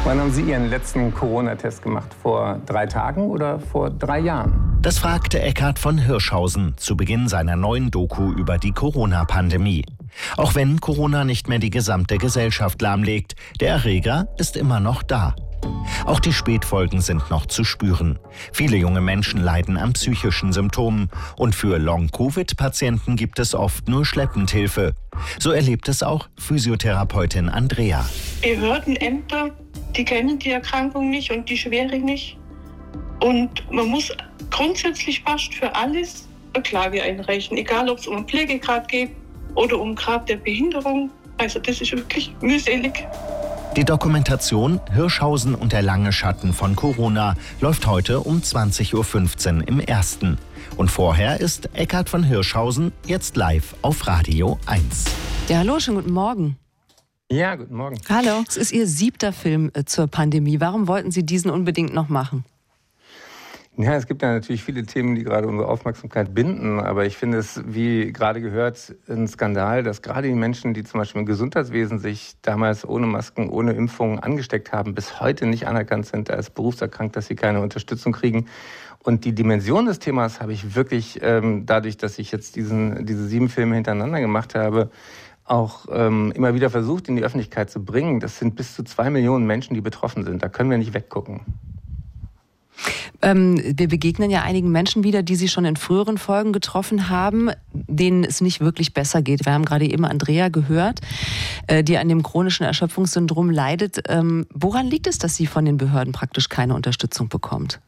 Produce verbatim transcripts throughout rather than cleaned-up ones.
Wann haben Sie Ihren letzten Corona-Test gemacht? Vor drei Tagen oder vor drei Jahren? Das fragte Eckhard von Hirschhausen zu Beginn seiner neuen Doku über die Corona-Pandemie. Auch wenn Corona nicht mehr die gesamte Gesellschaft lahmlegt, der Erreger ist immer noch da. Auch die Spätfolgen sind noch zu spüren. Viele junge Menschen leiden an psychischen Symptomen und für Long-Covid-Patienten gibt es oft nur schleppend Hilfe. So erlebt es auch Physiotherapeutin Andrea. Behördenämter, die kennen die Erkrankung nicht und die Schwere nicht. Und man muss grundsätzlich fast für alles eine Klage einreichen, egal ob es um einen Pflegegrad geht oder um einen Grad der Behinderung. Also das ist wirklich mühselig. Die Dokumentation Hirschhausen und der lange Schatten von Corona läuft heute um zwanzig Uhr fünfzehn im Ersten. Und vorher ist Eckhard von Hirschhausen jetzt live auf Radio eins. Ja, hallo, schönen guten Morgen. Ja, guten Morgen. Hallo. Es ist Ihr siebter Film äh, zur Pandemie. Warum wollten Sie diesen unbedingt noch machen? Ja, es gibt ja natürlich viele Themen, die gerade unsere Aufmerksamkeit binden. Aber ich finde es, wie gerade gehört, ein Skandal, dass gerade die Menschen, die zum Beispiel im Gesundheitswesen sich damals ohne Masken, ohne Impfungen angesteckt haben, bis heute nicht anerkannt sind als berufserkrankt, dass sie keine Unterstützung kriegen. Und die Dimension des Themas habe ich wirklich, ähm, dadurch, dass ich jetzt diesen, diese sieben Filme hintereinander gemacht habe, auch ähm, immer wieder versucht, in die Öffentlichkeit zu bringen. Das sind bis zu zwei Millionen Menschen, die betroffen sind. Da können wir nicht weggucken. Ähm, wir begegnen ja einigen Menschen wieder, die Sie schon in früheren Folgen getroffen haben, denen es nicht wirklich besser geht. Wir haben gerade eben Andrea gehört, äh, die an dem chronischen Erschöpfungssyndrom leidet. Ähm, woran liegt es, dass sie von den Behörden praktisch keine Unterstützung bekommt?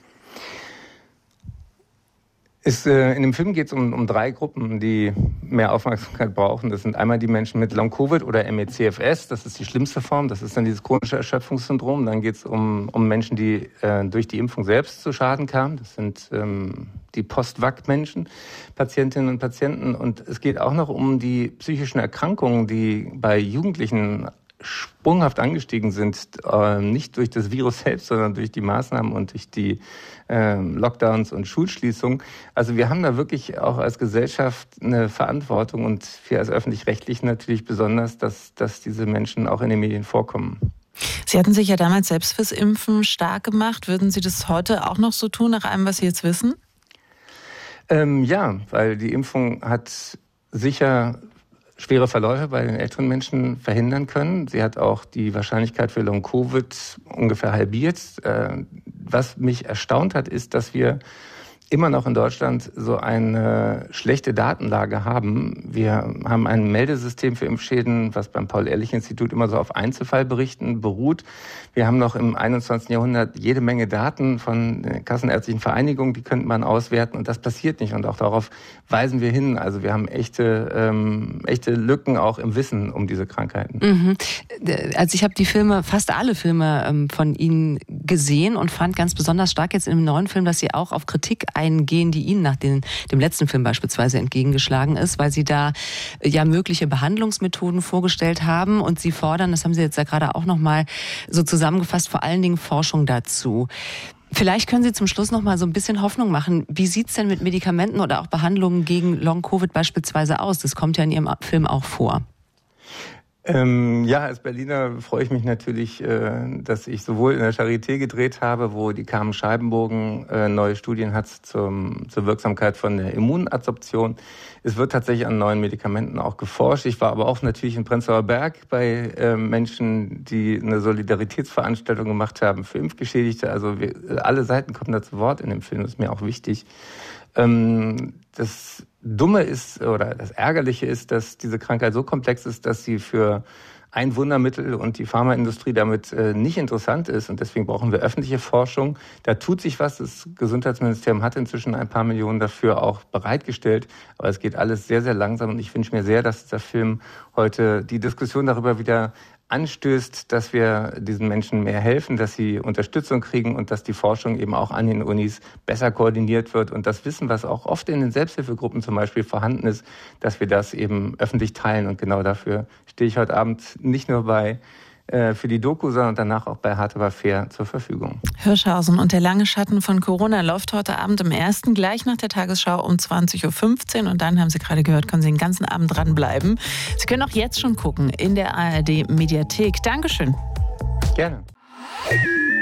Ist, äh, in dem Film geht es um, um drei Gruppen, die mehr Aufmerksamkeit brauchen. Das sind einmal die Menschen mit Long-Covid oder M E C F S, das ist die schlimmste Form, das ist dann dieses chronische Erschöpfungssyndrom. Dann geht es um, um Menschen, die äh, durch die Impfung selbst zu Schaden kamen. Das sind ähm, die Post-Vac-Menschen, Patientinnen und Patienten. Und es geht auch noch um die psychischen Erkrankungen, die bei Jugendlichen sprunghaft angestiegen sind, äh, nicht durch das Virus selbst, sondern durch die Maßnahmen und durch die äh, Lockdowns und Schulschließungen. Also wir haben da wirklich auch als Gesellschaft eine Verantwortung und wir als Öffentlich-Rechtlich natürlich besonders, dass, dass diese Menschen auch in den Medien vorkommen. Sie hatten sich ja damals selbst fürs Impfen stark gemacht. Würden Sie das heute auch noch so tun, nach allem, was Sie jetzt wissen? Ähm, ja, weil die Impfung hat sicher schwere Verläufe bei den älteren Menschen verhindern können. Sie hat auch die Wahrscheinlichkeit für Long-Covid ungefähr halbiert. Was mich erstaunt hat, ist, dass wir immer noch in Deutschland so eine schlechte Datenlage haben. Wir haben ein Meldesystem für Impfschäden, was beim Paul-Ehrlich-Institut immer so auf Einzelfallberichten beruht. Wir haben noch im einundzwanzigsten Jahrhundert jede Menge Daten von kassenärztlichen Vereinigungen, die könnte man auswerten und das passiert nicht und auch darauf weisen wir hin. Also wir haben echte, ähm, echte Lücken auch im Wissen um diese Krankheiten. Mhm. Also ich habe die Filme, fast alle Filme ähm, von Ihnen gesehen und fand ganz besonders stark jetzt im neuen Film, dass Sie auch auf Kritik eingehen, die Ihnen nach den, dem letzten Film beispielsweise entgegengeschlagen ist, weil Sie da ja mögliche Behandlungsmethoden vorgestellt haben und Sie fordern, das haben Sie jetzt ja gerade auch nochmal so zusammengefasst, vor allen Dingen Forschung dazu. Vielleicht können Sie zum Schluss noch mal so ein bisschen Hoffnung machen. Wie sieht es denn mit Medikamenten oder auch Behandlungen gegen Long-Covid beispielsweise aus? Das kommt ja in Ihrem Film auch vor. Ähm, ja, als Berliner freue ich mich natürlich, äh, dass ich sowohl in der Charité gedreht habe, wo die Carmen Scheibenbogen äh, neue Studien hat zum, zur Wirksamkeit von der Immunadsorption. Es wird tatsächlich an neuen Medikamenten auch geforscht. Ich war aber auch natürlich in Prenzlauer Berg bei äh, Menschen, die eine Solidaritätsveranstaltung gemacht haben für Impfgeschädigte. Also wir, alle Seiten kommen da zu Wort in dem Film, das ist mir auch wichtig. Ähm, das Dumme ist oder das Ärgerliche ist, dass diese Krankheit so komplex ist, dass sie für ein Wundermittel und die Pharmaindustrie damit äh, nicht interessant ist. Und deswegen brauchen wir öffentliche Forschung. Da tut sich was. Das Gesundheitsministerium hat inzwischen ein paar Millionen dafür auch bereitgestellt. Aber es geht alles sehr, sehr langsam. Und ich wünsche mir sehr, dass der Film heute die Diskussion darüber wieder anstößt, dass wir diesen Menschen mehr helfen, dass sie Unterstützung kriegen und dass die Forschung eben auch an den Unis besser koordiniert wird und das Wissen, was auch oft in den Selbsthilfegruppen zum Beispiel vorhanden ist, dass wir das eben öffentlich teilen. Und genau dafür stehe ich heute Abend nicht nur bei äh, für die Doku, sondern danach auch bei Hart aber fair zur Verfügung. Hirschhausen und der lange Schatten von Corona läuft heute Abend im Ersten, gleich nach der Tagesschau um zwanzig Uhr fünfzehn. Und dann, haben Sie gerade gehört, können Sie den ganzen Abend dranbleiben. Sie können auch jetzt schon gucken in der A R D-Mediathek. Dankeschön. Gerne. Tschüss.